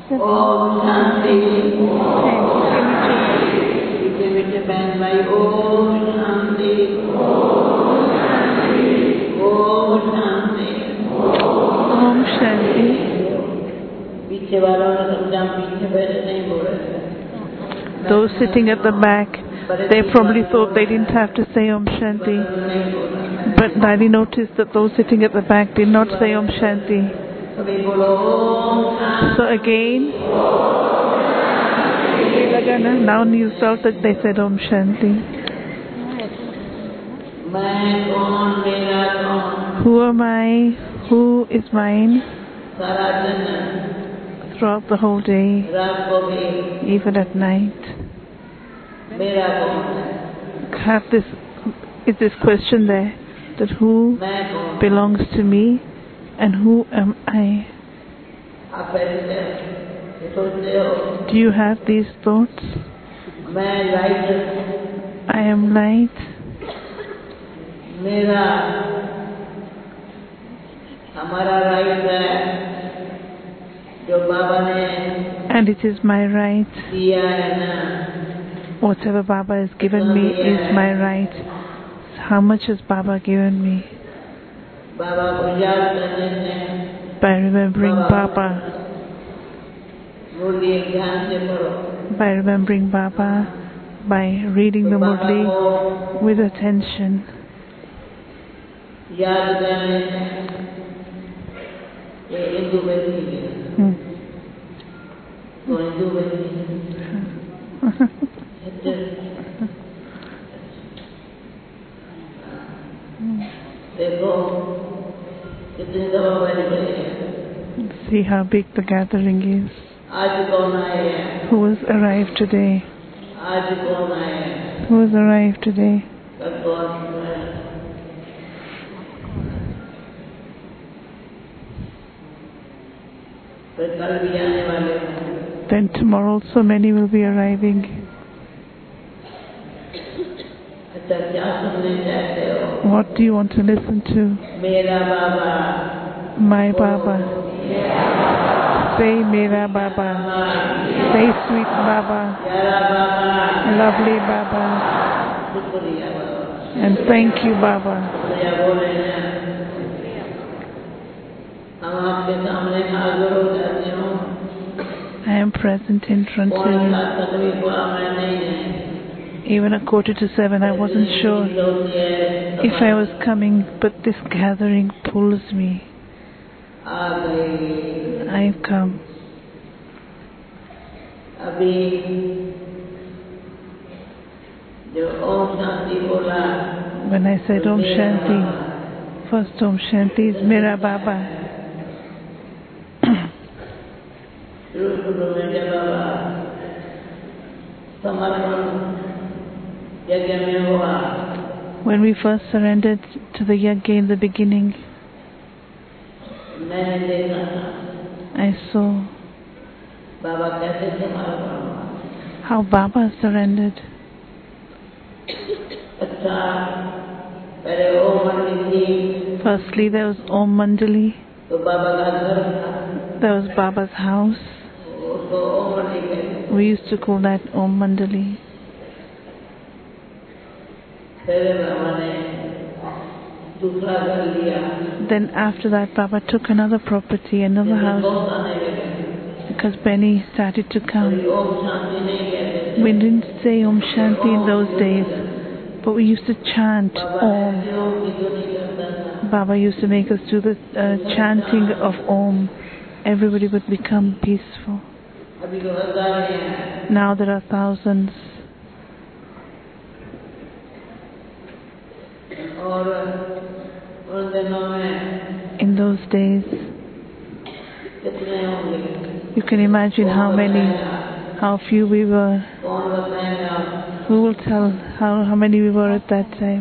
ओम शांति मीठे मीठे बहन भाई ओम शांति ओम शांति Om Shanti. पीछे वालों ने समझा पीछे बैठे नहीं बोल रहे Those sitting at the back, they probably thought they didn't have to say Om Shanti. But Daddy noticed that those sitting at the back did not say Om Shanti. सभी बोलो Om Shanti So again, now you felt that they said Om Shanti. मैं कौन मेरा कौन Who am I? Who is mine? सारा दिन Throughout the whole day, रात को भी even at night. मेरा कौन है Have this, is this question there, that who मैं कौन belongs to me and who am I? आप ऐसे सोचते हो Do you have these thoughts? मैं लाइट I am light. मेरा हमारा राइट है जो बाबा ने And it is my right. दिया है ना Whatever Baba has given me is my right. How much has Baba given me? बाबा को याद करने से By remembering Baba. मुरली एक ध्यान से पढ़ो By remembering Baba. By reading the Baba Murli को with attention. याद करने से ये हिंदू व्यक्ति है तो हिंदू व्यक्ति देखो कितनी दफा बन गई है See how big the gathering is. आज कौन आए हैं Who has arrived today? आज कौन आए हैं Who has arrived today? कल कौन है फिर कल भी आने वाले हैं Then tomorrow so many will be arriving. अच्छा क्या सुनने चाहते हो What do you want to listen to? मेरा बाबा My Baba. Say Mera Baba. Say sweet Baba. प्यारा बाबा Lovely Baba. शुक्रिया बाबा And thank you Baba. शुक्रिया बोले हैं हम आपके सामने हाजिर हो जाते हो I am present in front of कौन सा you. तकलीफ हुआ मैं नहीं Even at 7:15 I wasn't sure if I was coming, but this gathering pulls me. आ गई I've come. अभी जो ओम शांति बोला When I said Om Shanti, first Om Shanti is Mera Baba. शुरू में जब समर्पण यज्ञ में हुआ When we first surrendered to the yajna in the beginning, मैंने देखा था I saw बाबा कैसे समर्पण हुआ how Baba surrendered. अच्छा पहले ओम मंदिर थी Firstly, there was Om Mandali, तो बाबा का घर था there was Baba's house. उसको ओम मंदिर कहते We used to call that Om Mandali. फिर बाबा ने दूसरा घर लिया Then after that, Baba took another property, another house, बहुत आने लगे because Benny started to come. Om Shanti नहीं कहते We didn't say Om Shanti in those days, but we used to chant Om. योग की जो नहीं करता था Baba used to make us do the chanting of Om. Everybody would become peaceful. अभी तो हजारें हैं Now there are thousands. और उन दिनों में In those days, कितने होंगे you can imagine how many, how few we were. कौन बताएगा Who will tell how many we were at that time?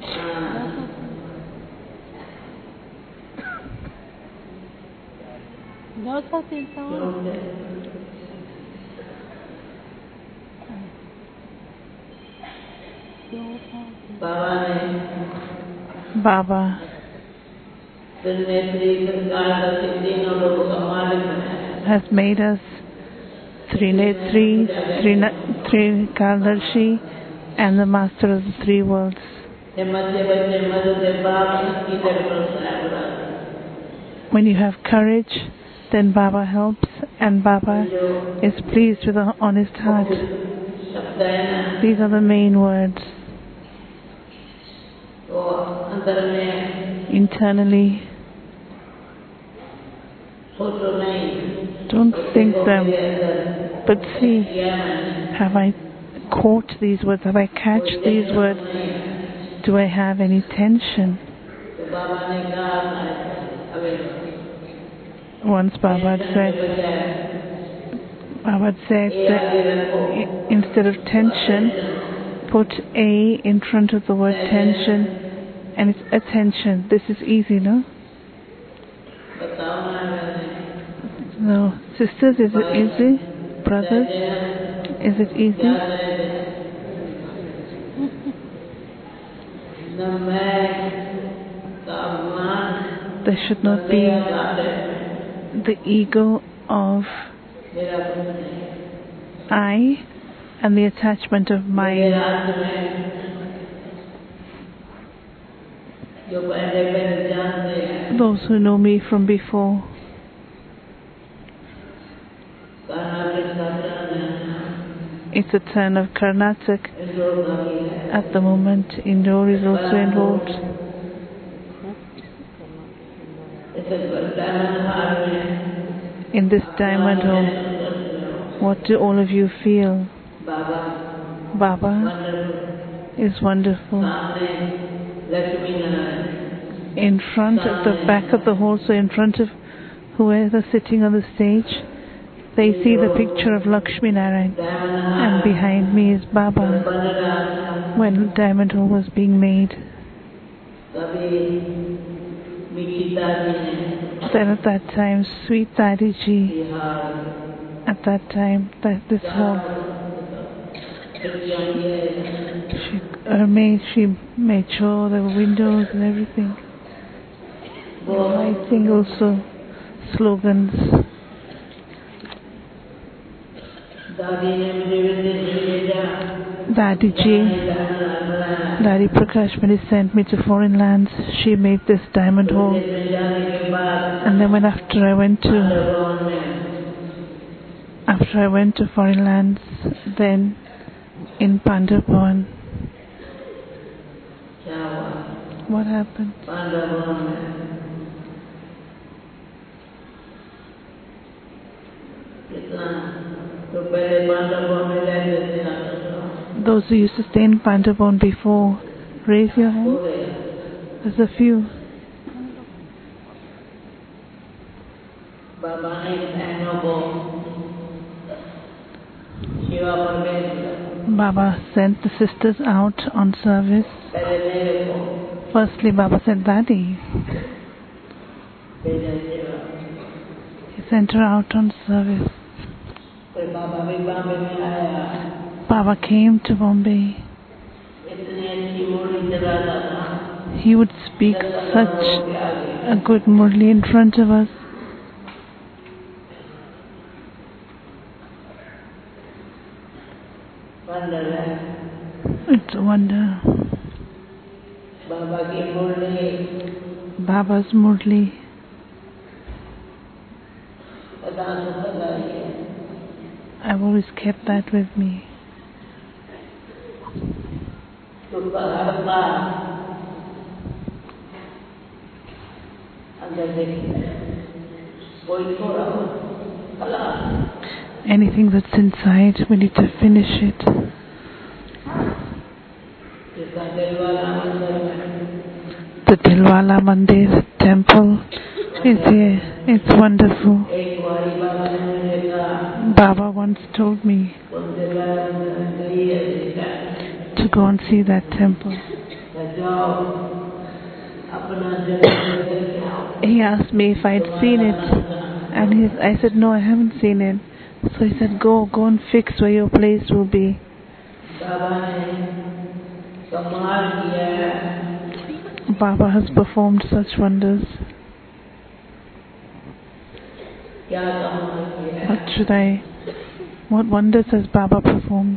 बाबा ने Baba फिर नेत्री सरकार का तीनों लोगों का मालिक बनाया has made us Trinetri, Trikaldarshi, and the Master of the Three Worlds. When you have courage, then Baba helps, and Baba is pleased with an honest heart. These are the main words. Internally, don't think them, but see, have I caught these words? Have I catch these words? Do I have any tension? Once Baba said that instead of tension, put A in front of the word tension, and it's attention. This is easy, no? No. Sisters, is it easy? Brothers, is it easy? There should not be the ego of I and the attachment of mine. Those who know me from before, it's a turn of Karnataka at the moment. Indore is also involved. In this diamond home, what do all of you feel? Baba is wonderful. In front of the back of the hall, so in front of whoever sitting on the stage, they see the picture of Lakshmi Narayan, and behind me is Baba when Diamond Hall was being made. Then at that time, Sweet Dadiji, at that time, this hall, she made sure there were windows and everything. Lighting also, slogans. Daddy Prakash, when he sent me to foreign lands, she made this diamond hall. And then after I went to foreign lands, then in Pandavavan, what happened? Those who used to stay in Pandavavan before, raise your hand. There's a few. Baba sent the sisters out on service. Firstly, Baba sent Daddy. He sent her out on service. Baba came to Bombay. He would speak such a good Murli in front of us. It's a wonder. Baba's Murli. I've always kept that with me. Anything that's inside, we need to finish it. The Dilwala Mandir temple is here. It's wonderful. Baba once told me to go and see that temple. He asked me if I'd seen it, and I said, no, I haven't seen it. So he said, go and fix where your place will be. Baba has performed such wonders. What should I What wonders has Baba performed?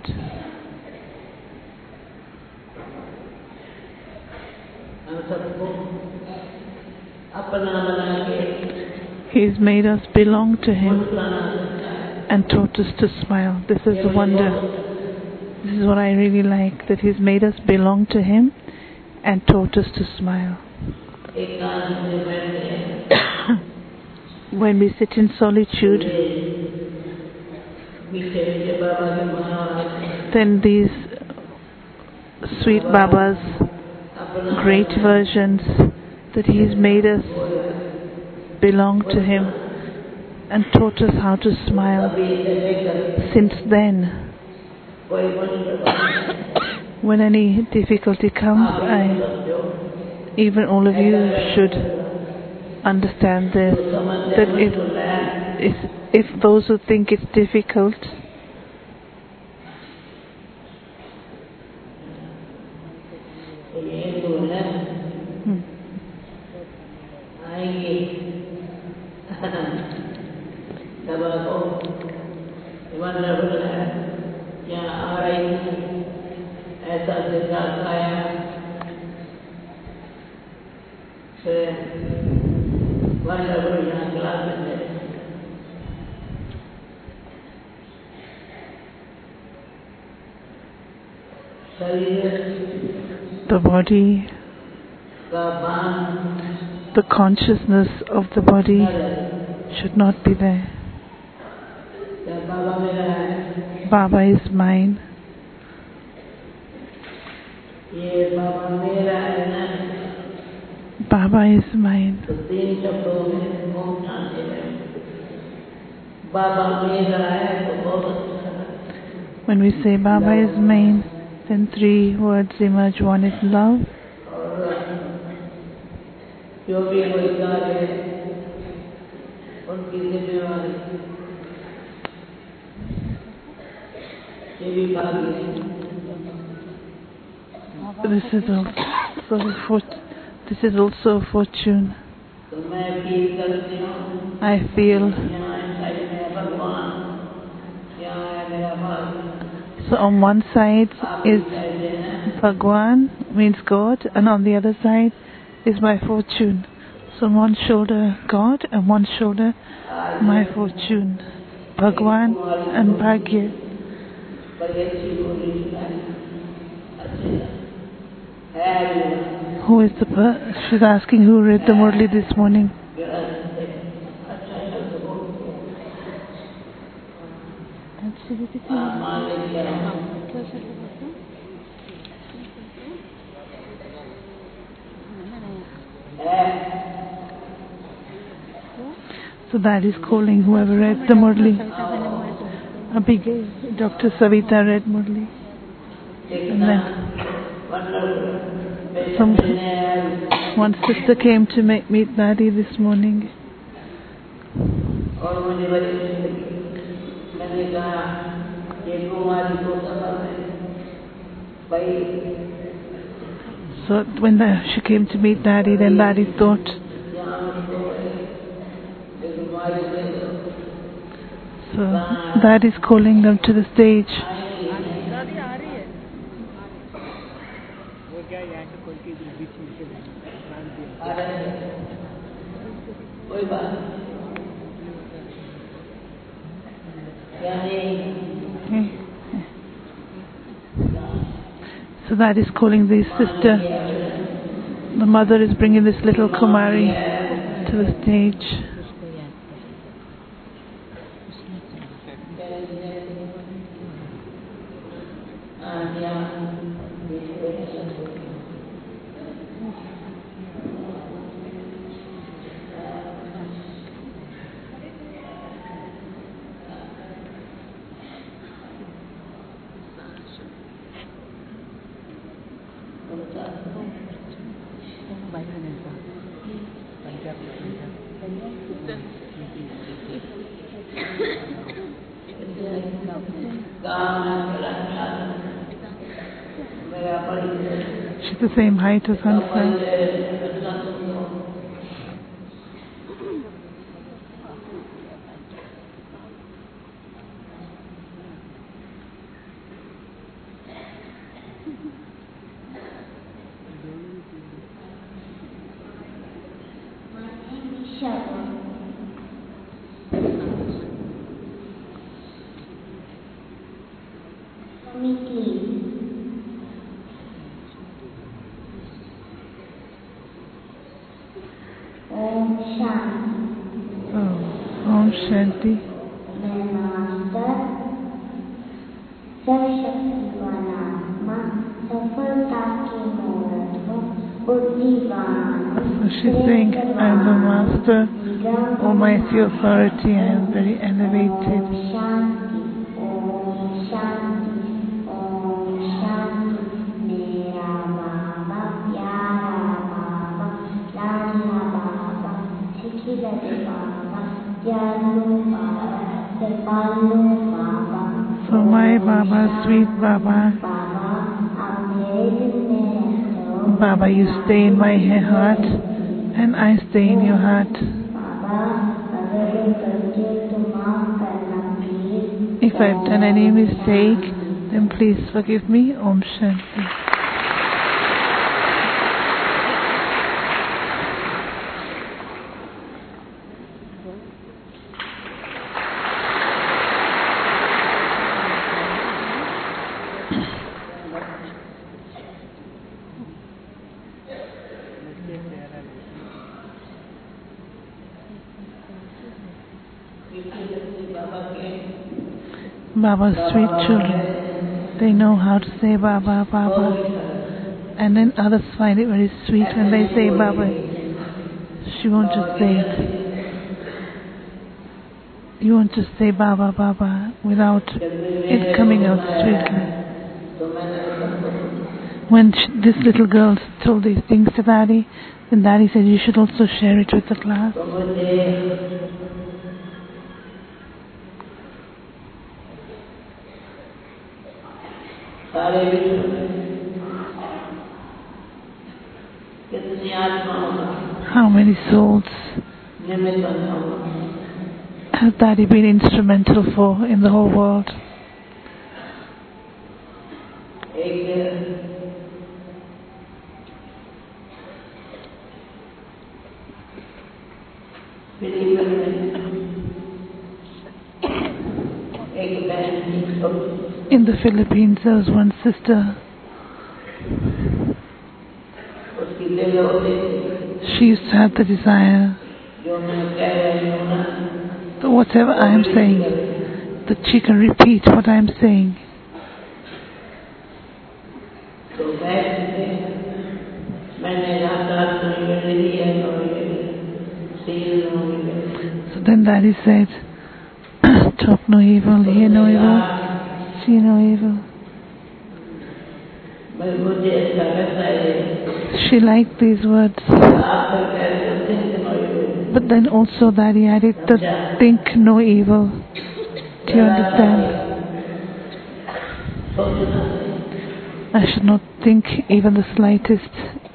He's made us belong to Him and taught us to smile. This is the wonder. This is what I really like, that He's made us belong to Him and taught us to smile. When we sit in solitude, then these sweet Babas, great versions, that He's made us belong to Him and taught us how to smile. Since then, when any difficulty comes, even all of you should understand this, that if those who think it's difficult the body, the consciousness of the body should not be there. Baba is mine. Baba is mine. When we say Baba is mine, then three words emerge. One is love. This is also fortune. I feel. So on one side is Bhagwan, means God, and on the other side is my fortune. So on one shoulder God, and one shoulder my fortune. Bhagwan and Bhagya. Who is she's asking who read the Murli this morning. So that is calling whoever read the Murli. Abhigay, Dr. Savita read Murli. And then one sister came to meet Daddy this morning. So when she came to meet Daddy, then Daddy thought, so Daddy is calling them to the stage. So that is calling this sister. The mother is bringing this little Kumari to the stage. She's the same height as Hansa. Om Shanti. She's saying, I am the Master, Almighty Authority, I am very elevated. So my Baba, sweet Baba, Baba, you stay in my heart and I stay in your heart. If I've done any mistake, then please forgive me. Om Shanti. Baba's sweet children, they know how to say Baba, Baba, and then others find it very sweet when they say Baba. She won't just say it. You won't just say Baba, Baba without it coming out sweetly. When this little girl told these things to Daddy, then Daddy said you should also share it with the class. How many souls has Daddy been instrumental for in the whole world? In the Philippines, there was one sister. She used to have the desire that whatever I am saying, that she can repeat what I am saying. So then Daddy said, talk no evil, hear no evil, see no evil. She liked these words. But then also Daddy added that think no evil. Do you understand? I should not think even the slightest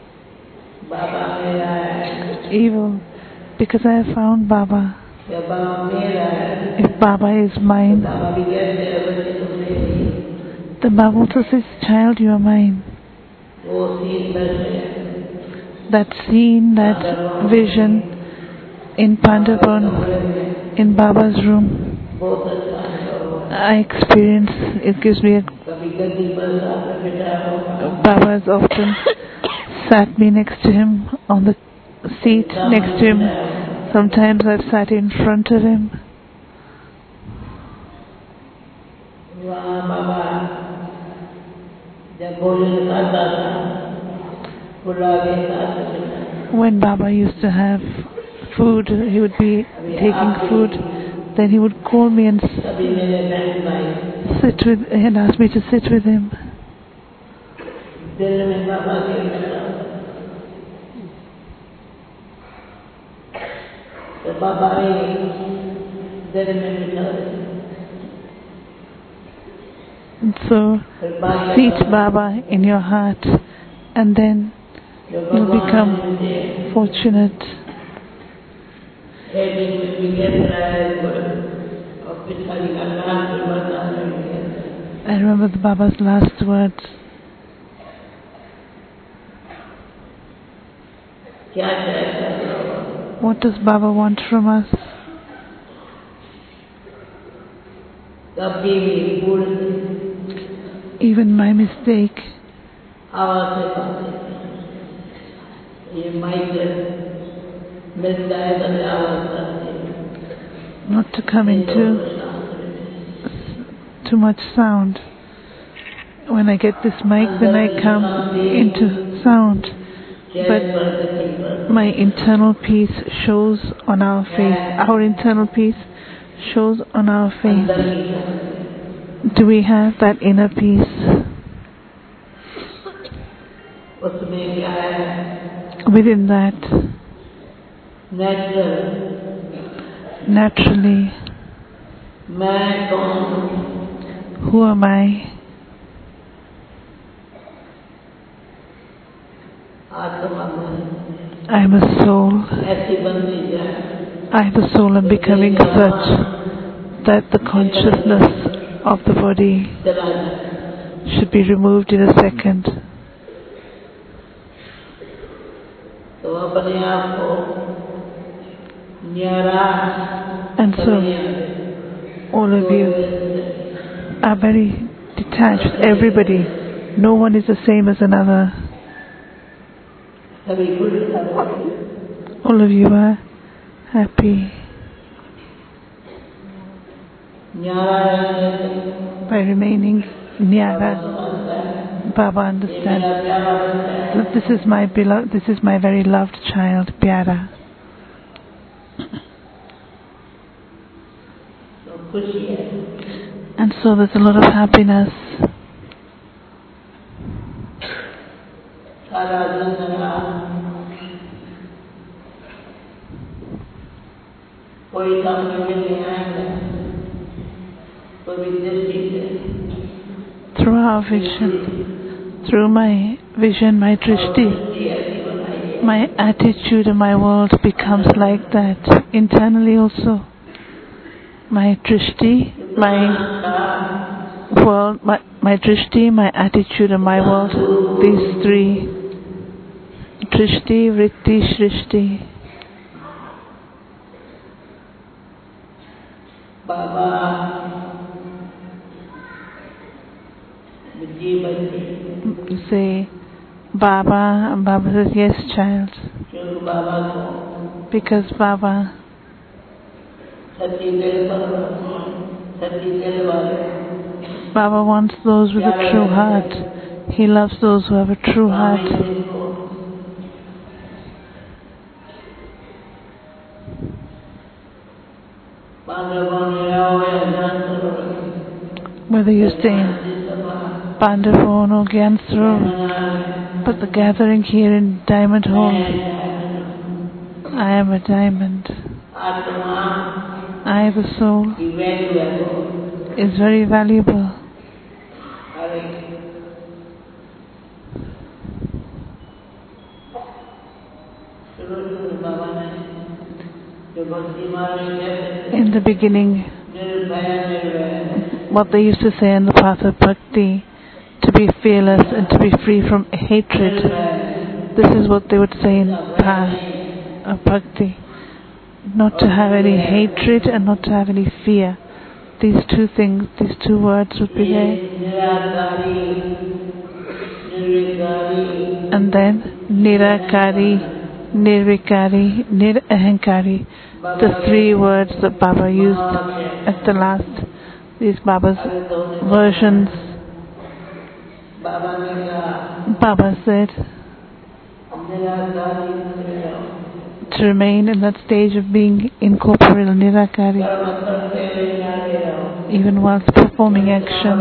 evil, because I have found Baba. If Baba is mine, then Baba also says, child, you are mine. That scene, that vision in Pandharpur, in Baba's room, I experience, it gives me Baba has often sat me next to him on the seat next to him. Sometimes I've sat in front of him. When Baba used to have food, he would be taking food, then he would call me and sit with, and ask me to sit with him. And so, seat Baba in your heart, and then you'll become fortunate. I remember the Baba's last words. क्या चाहता है बाबा? What does Baba want from us? कभी भी भूल से Even my mistake, आवाज से बातें ये माइक मिलता है तो आवाज करते not to come into too much sound. When I get this mic, then I come into sound. But my internal peace shows on our face. Our internal peace shows on our face. Do we have that inner peace? उसमें क्या है? Within that, naturally, मैं कौन हूँ? who am I? आत्मा में I am a soul. ऐसी बनती जाए I, the soul, am becoming such that the consciousness of the body चला जाए should be removed in a second. तो अपने आप को न्यारा And so, all of you are very detached. Everybody, no one is the same as another. सभी खुश All of you are happy न्यारा by remaining Nyara. Baba understands that this is my beloved, this is my very loved child, Pyara. तो खुशी है And so there's a lot of happiness. सारा दुनिया कोई काम नहीं आएगा कोई दृष्टि से Through our vision, through my vision, my drishti, my attitude and my world becomes like that. Internally also, my drishti, my world, my drishti, my attitude and my world, these three, drishti, vritti, shrishti, बाबा जी बच्चे you say Baba, and Baba says yes child, क्योंकि बाबा को because Baba सच्ची दिल वाले Baba wants those with a true heart. He loves those who have a true heart. Whether you stay in Pandavon or Gyansroad, but the gathering here in Diamond Hall, I am a diamond. I, the soul, is very valuable. In the beginning, what they used to say in the path of bhakti, to be fearless and to be free from hatred, this is what they would say in path of bhakti. Not to have any hatred and not to have any fear. These two things, these two words would be there. And then Nirakari, Nirvikari, Nirahankari, the three words that Baba used at the last, these Baba's versions. Baba said to remain in that stage of being incorporeal, Nirakari, even whilst performing action,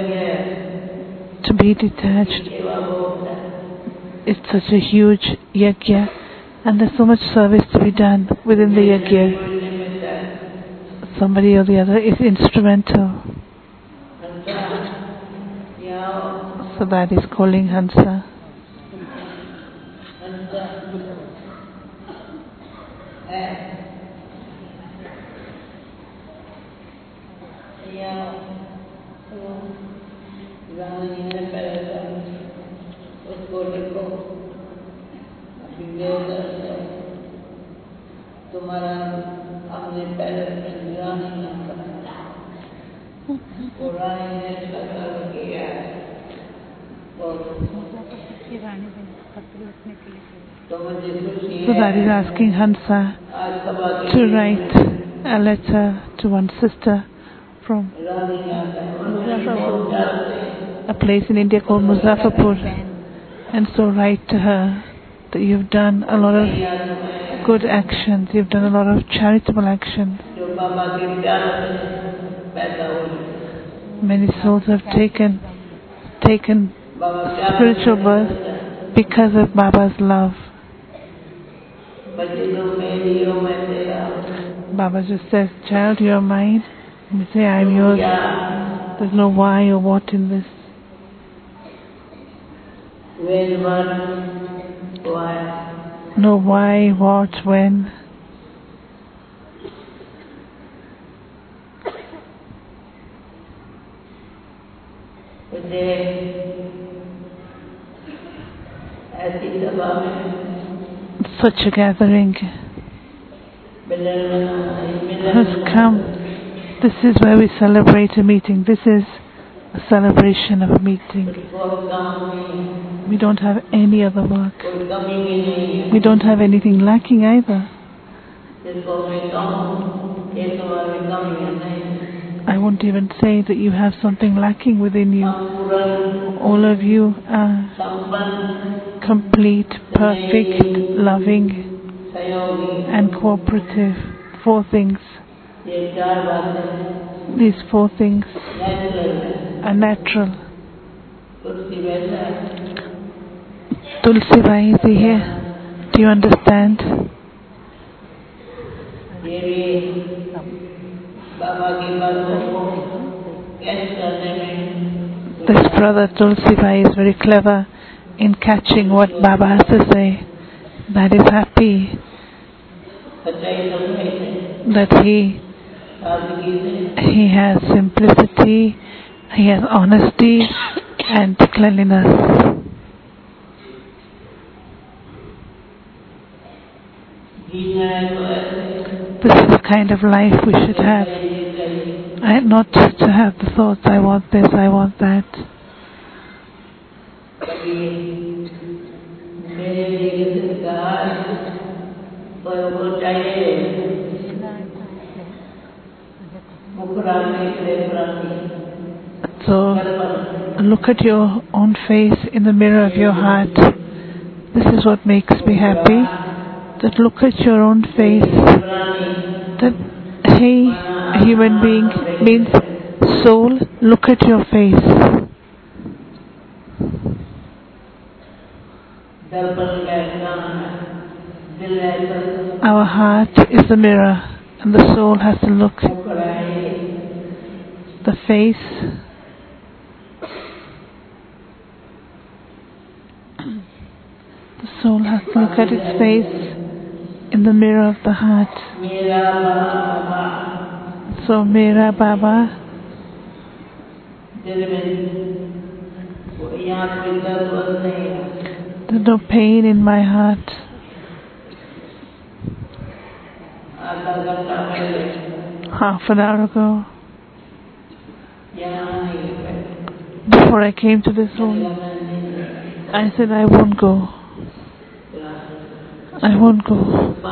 to be detached. It's such a huge yajna, and there's so much service to be done within the yajna. Somebody or the other is instrumental. So that is calling Hansa. उसको देखो हमारा अपने पैर में निगाह नहीं आ सकता। पुरानी ने शक्ल किया So that is asking Hansa to write a letter to one sister from a place in India called Muzaffarpur, and so write to her that you've done a lot of good actions, you've done a lot of charitable actions. Many souls have taken spiritual birth because of Baba's love. Baba just says, child, you are mine. You say, I am yours. There's no why or what in this. No why, what, when. Such a gathering has come. This is where we celebrate a meeting. This is a celebration of a meeting. We don't have any other work. We don't have anything lacking either. I won't even say that you have something lacking within you. All of you are complete, perfect, loving and cooperative. 4 things. These 4 things are natural. Tulsi Bai is here. Do you understand? This brother Tulsi Bai is very clever in catching what Baba has to say. That is happy that he has simplicity, he has honesty and cleanliness. This is the kind of life we should have. Not just to have the thoughts, I want this, I want that. So look at your own face in the mirror of your heart. This is what makes me happy. That look at your own face. That hey, human being means soul, look at your face. Our heart is the mirror and the soul has to look. The face. The soul has to look at its face in the mirror of the heart. So, Mera Baba, there's no pain in my heart. Half an hour ago, before I came to this room, I said I won't go. I won't go.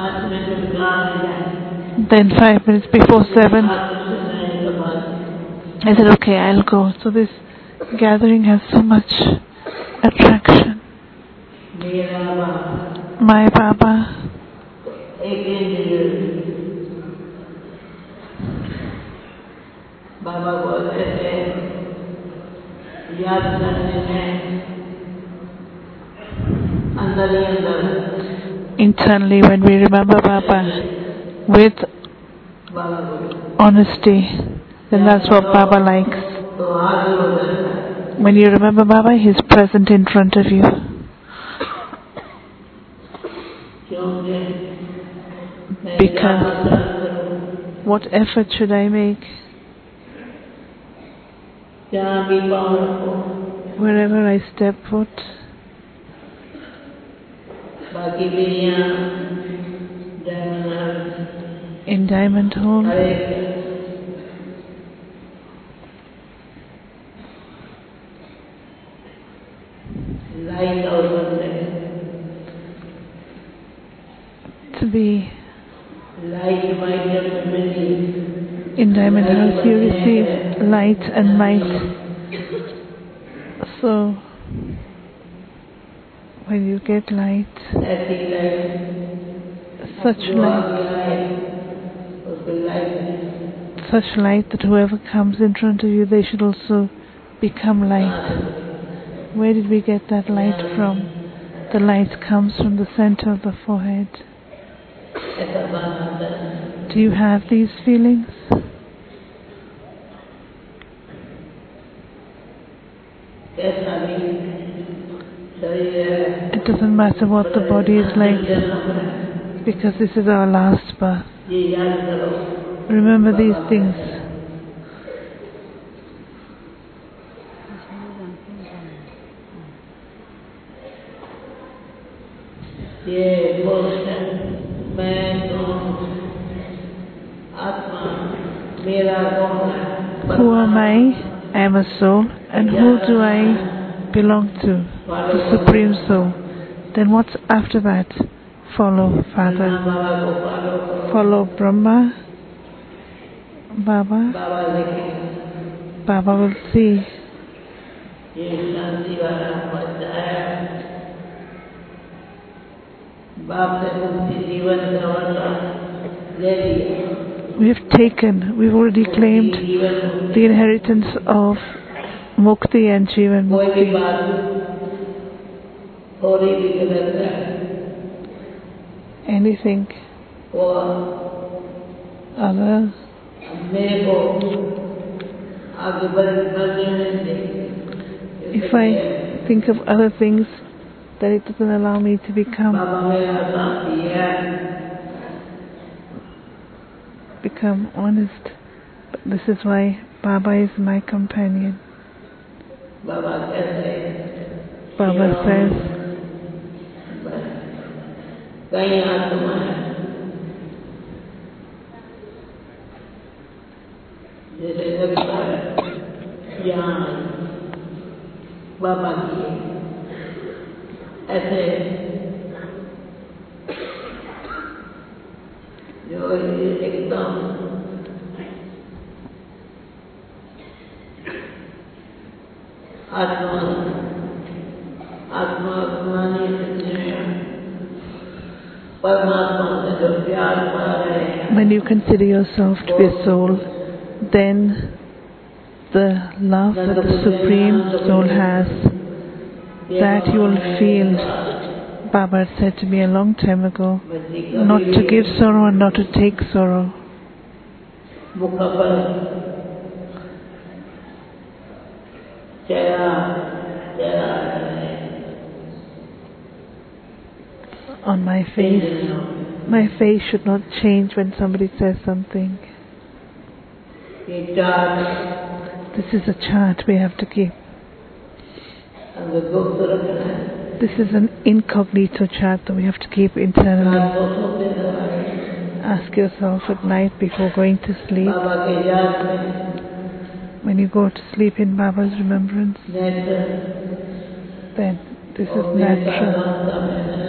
Then 5 minutes before 7, I said, okay, I'll go. So this gathering has so much attraction. My Baba, internally, when we remember Baba with honesty, then that's what Baba likes. When you remember Baba, He's present in front of you. Because what effort should I make? Wherever I step foot, in Diamond Hall. To be in Diamond House, you receive light and might. So, when you get light, such light that whoever comes in front of you, they should also become light. Where did we get that light from? The light comes from the center of the forehead. Do you have these feelings? It doesn't matter what the body is like, because this is our last birth. Remember these things. Who am I? I am a soul. And who do I belong to? The Supreme Soul. Then what's after that? Follow Father. Follow Brahma. Baba. Baba will see. We've already claimed the inheritance of Mukti and Jivan Mukti. Anything other, if I think of other things, then it doesn't allow me to become honest. But this is why Baba is my companion. Baba says, when you consider yourself to be a soul, then the love that the Supreme Soul has, that you will feel. Baba said to me a long time ago, not to give sorrow and not to take sorrow. On my face should not change when somebody says something. This is a chart we have to keep. This is an incognito chart that we have to keep internally. Ask yourself at night before going to sleep. When you go to sleep in Baba's remembrance, then this is natural.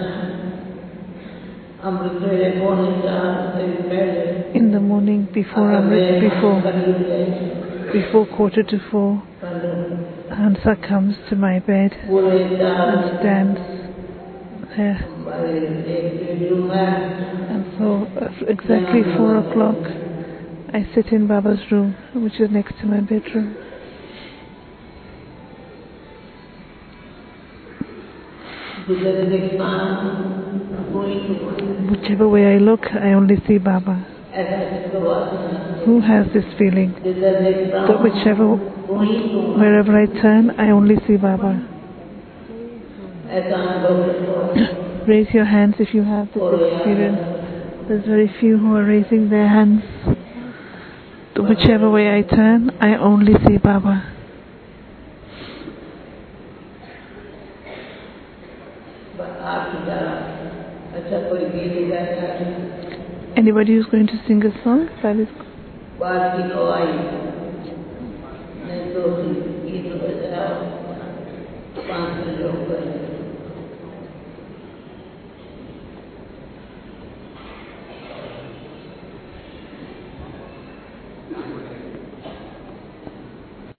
In the morning before 3:45, Hansa comes to my bed and stands there. And so exactly 4:00, I sit in Baba's room, which is next to my bedroom. Whichever way I look, I only see Baba. Who has this feeling? That wherever I turn, I only see Baba. Raise your hands if you have this experience. There's very few who are raising their hands. Whichever way I turn, I only see Baba. Anybody who's going to sing a song? That is. बात की तो आई नहीं तो गीत बजाओ 5 लोग